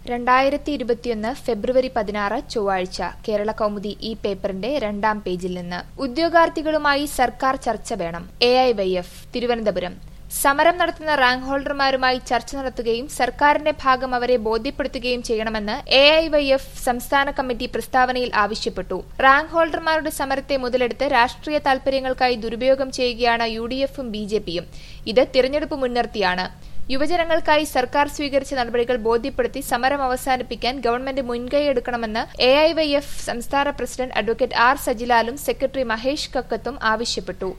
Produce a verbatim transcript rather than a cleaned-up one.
രണ്ടായിരത്തി ഇരുപത്തിയൊന്ന് ഫെബ്രുവരി പതിനാറ് ചൊവ്വാഴ്ച കേരള കൗമുദി ഈ പേപ്പറിന്റെ രണ്ടാം പേജിൽ നിന്ന് ഉദ്യോഗാർത്ഥികളുമായി സർക്കാർ ചർച്ച വേണം. A I Y F Thiruvananthapuram സമരം നടത്തുന്ന റാങ്ക് ഹോൾഡർമാരുമായി ചർച്ച നടത്തുകയും സർക്കാരിന്റെ ഭാഗം അവരെ ബോധ്യപ്പെടുത്തുകയും ചെയ്യണമെന്ന് എ ഐ വൈ എഫ് സംസ്ഥാന കമ്മിറ്റി പ്രസ്താവനയിൽ ആവശ്യപ്പെട്ടു. റാങ്ക് ഹോൾഡർമാരുടെ സമരത്തെ മുതലെടുത്ത് രാഷ്ട്രീയ താൽപര്യങ്ങൾക്കായി ദുരുപയോഗം ചെയ്യുകയാണ് യു ഡി എഫും ബി ജെ പിയും. ഇത് തിരഞ്ഞെടുപ്പ് മുൻനിർത്തിയാണ്. യുവജനങ്ങൾക്കായി സർക്കാർ സ്വീകരിച്ച നടപടികൾ ബോധ്യപ്പെടുത്തി സമരം അവസാനിപ്പിക്കാൻ ഗവൺമെന്റ് മുൻകൈയെടുക്കണമെന്ന് എ ഐ വൈ എഫ് സംസ്ഥാന പ്രസിഡന്റ് അഡ്വക്കേറ്റ് ആർ സജിലാലും സെക്രട്ടറി മഹേഷ് കക്കത്തും ആവശ്യപ്പെട്ടു.